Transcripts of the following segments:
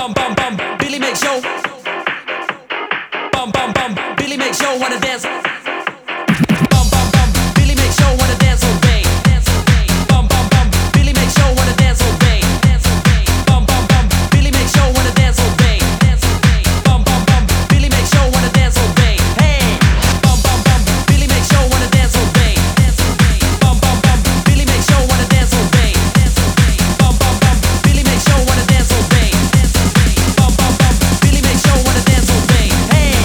bum bum bum. Billy makes yo. Bum bum bum. Billy makes yo wanna dance. Bum bum bum. Billy makes yo wanna dance all day. Bum bum bum. Billy makes yo wanna dance all day. Bum bum bum. Billy makes yo wanna dance all day. Bum bum bum. Billy makes yo wanna dance all day. Hey. Bum bum bum. Billy makes yo wanna dance all day. Bum bum bum. Billy makes yo wanna dance all day. Bum bum bum. Billy makes yo wanna dance all day. Bum bum bum. Billy makes yo wanna dance all day. Hey.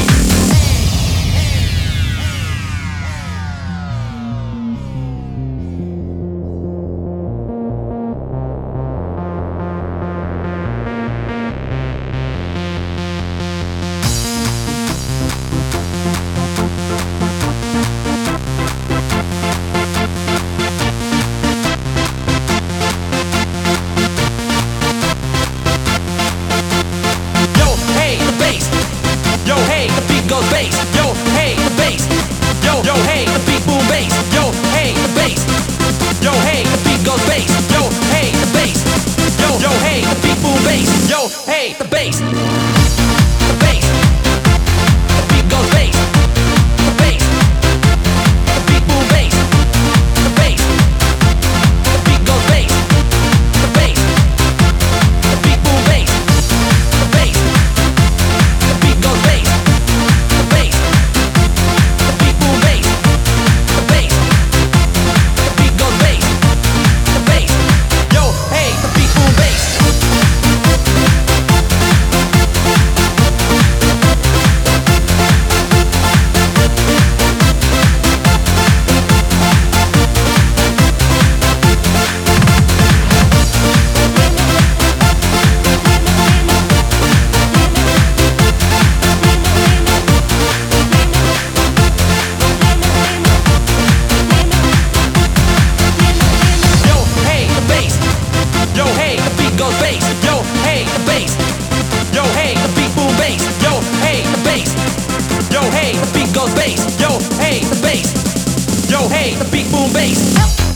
Yo, hey, the bass. Yo, hey, the beat goes bass. Yo, hey, the bass. Yo, hey, the beat boom bass. Yo, hey, the bass. Yo, hey, the beat goes bass. Yo, hey, the bass. Yo, hey, the beat boom bass. Yo, hey, the bass. The bass. The beat goes bass. The bass. The beat boom bass. The bass. The beat goes bass. The bass. The beat boom bass. The bass. The beat goes bass. The bass. The beat boom bass. The bass. The beat goes bass. The bass. Yo, hey, the beat boom bass. Yo, hey, the bass. Yo, hey, the beat goes bass. Yo, hey, the bass. Yo, hey, the beat boom bass. Yo, hey, the bass. Yo, hey, the beat goes bass. Yo, hey, the bass. Yo, hey, the beat boom bass.